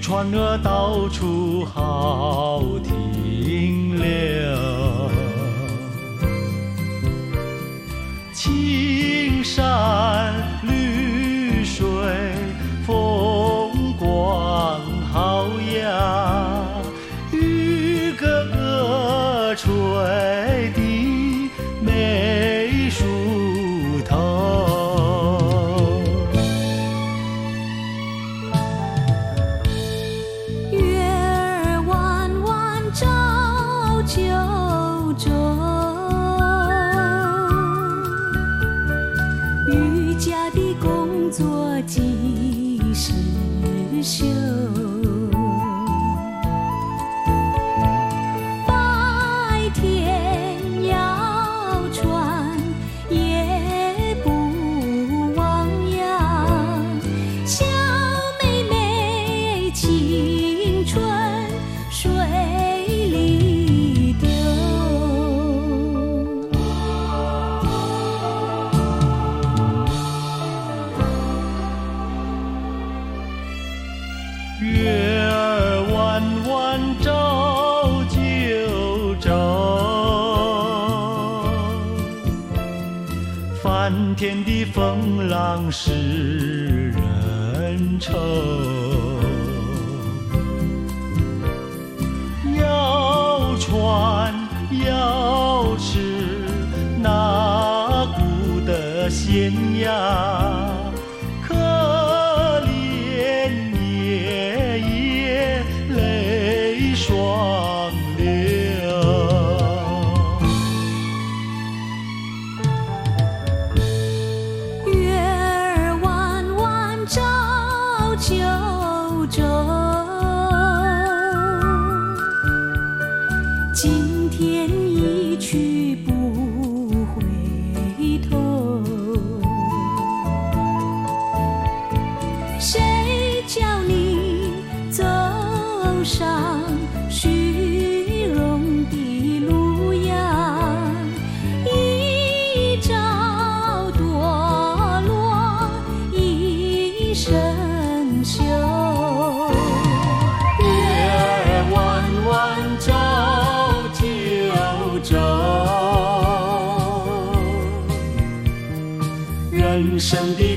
船儿到处好停留，青山绿水风光好呀，雨哥哥吹的美树头。 九州，渔家的工作几时休？白天要船，也不忘呀，小妹妹青春水里丢。 月儿弯弯照九州，翻天的风浪使人愁。要船要吃那股的咸呀，可怜爷爷泪双流。 月儿弯弯照九州，今天一去不回头，谁叫你走上虚荣的路呀，一朝堕落一生休。 月儿弯弯照九州，人生的